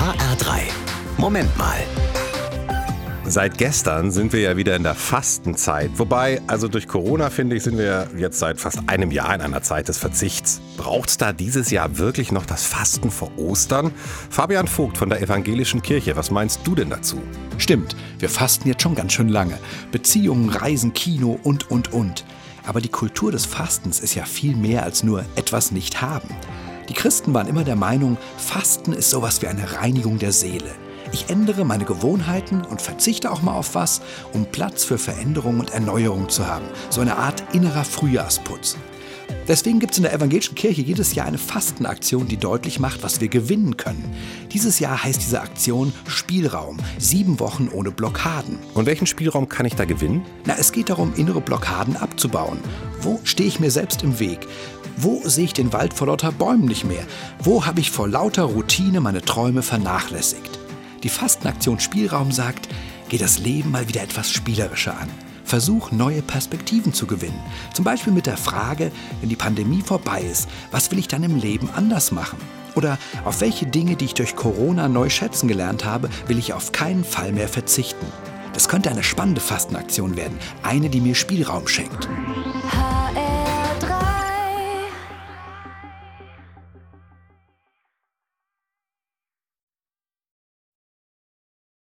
HR3. Moment mal. Seit gestern sind wir ja wieder in der Fastenzeit. Wobei, also durch Corona, finde ich, sind wir jetzt seit fast einem Jahr in einer Zeit des Verzichts. Braucht es da dieses Jahr wirklich noch das Fasten vor Ostern? Fabian Vogt von der Evangelischen Kirche, was meinst du denn dazu? Stimmt, wir fasten jetzt schon ganz schön lange. Beziehungen, Reisen, Kino und. Aber die Kultur des Fastens ist ja viel mehr als nur etwas nicht haben. Die Christen waren immer der Meinung, Fasten ist sowas wie eine Reinigung der Seele. Ich ändere meine Gewohnheiten und verzichte auch mal auf was, um Platz für Veränderung und Erneuerung zu haben. So eine Art innerer Frühjahrsputz. Deswegen gibt es in der Evangelischen Kirche jedes Jahr eine Fastenaktion, die deutlich macht, was wir gewinnen können. Dieses Jahr heißt diese Aktion Spielraum. 7 Wochen ohne Blockaden. Und welchen Spielraum kann ich da gewinnen? Es geht darum, innere Blockaden abzubauen. Wo stehe ich mir selbst im Weg? Wo sehe ich den Wald vor lauter Bäumen nicht mehr? Wo habe ich vor lauter Routine meine Träume vernachlässigt? Die Fastenaktion Spielraum sagt, geh das Leben mal wieder etwas spielerischer an. Versuch, neue Perspektiven zu gewinnen. Zum Beispiel mit der Frage, wenn die Pandemie vorbei ist, was will ich dann im Leben anders machen? Oder auf welche Dinge, die ich durch Corona neu schätzen gelernt habe, will ich auf keinen Fall mehr verzichten? Das könnte eine spannende Fastenaktion werden, eine, die mir Spielraum schenkt.